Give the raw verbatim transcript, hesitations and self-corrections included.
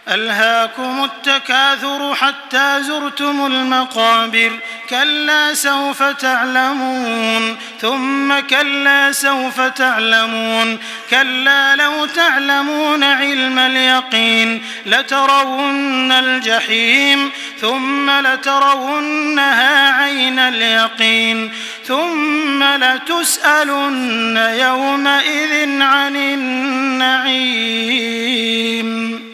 ألهاكم التكاثر حتى زرتم المقابر كلا سوف تعلمون ثم كلا سوف تعلمون كلا لو تعلمون علم اليقين لترون الجحيم ثم لترونها عين اليقين ثم لتسألن يومئذ عن النعيم.